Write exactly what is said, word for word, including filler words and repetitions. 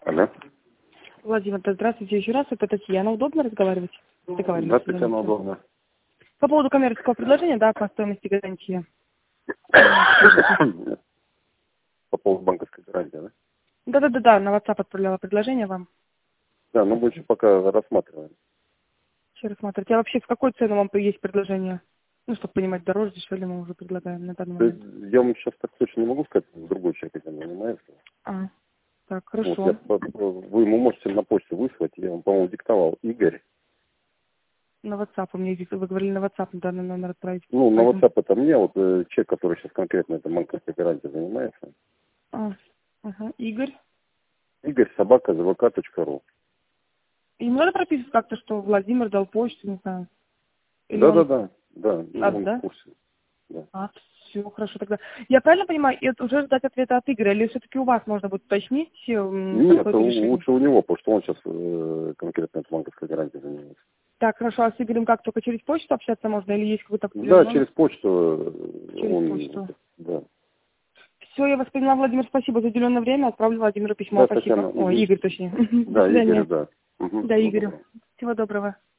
Алло. Владимир, да, здравствуйте еще раз. Это Татьяна. Удобно разговаривать? Да, Татьяна, удобно. По поводу коммерческого предложения, да, по стоимости гарантии. По поводу банковской гарантии, да? Да-да-да, на WhatsApp отправляла предложение вам. Да, ну мы еще пока рассматриваем. Еще рассматривать. А вообще в какой цену вам есть предложение? Ну, чтобы понимать, дороже, дешевле мы уже предлагаем на данный момент. Я вам сейчас так точно не могу сказать, другой человек этим занимается. А, так, Вот, хорошо. я, вы ему можете на почту выслать, я вам, по-моему, диктовал. Игорь. На WhatsApp у меня есть, вы говорили на WhatsApp на данный номер отправить. Ну, на Поэтому... WhatsApp это мне, вот э, человек, который сейчас конкретно этой банковской гарантией занимается. А, ага. Игорь. Игорь собака зэ вэ ка точка ру. И не надо прописывать как-то, что Владимир дал почту, не знаю. Или Да, да, он... да, да, ну, Надо, он в да? курсе. Да. А, все, хорошо тогда. Я правильно понимаю, это уже ждать ответа от Игоря, или все-таки у вас можно будет уточнить м, Нет, какое-то решение? лучше у него, потому что он сейчас э, конкретно этой банковской гарантией занимается. Так, хорошо, а с Игорем как, только через почту общаться можно, или есть какой-то Да, определенный номер? через почту э, Через он, почту. да. Все, я вас поняла, Владимир, спасибо за уделенное время, отправлю Владимиру письмо, Да, спасибо. Татьяна. Ой, Угу. Игорь, точнее. До Да, Игорь, свидания. да. Угу. Да, Всего Игорю. доброго. Всего доброго.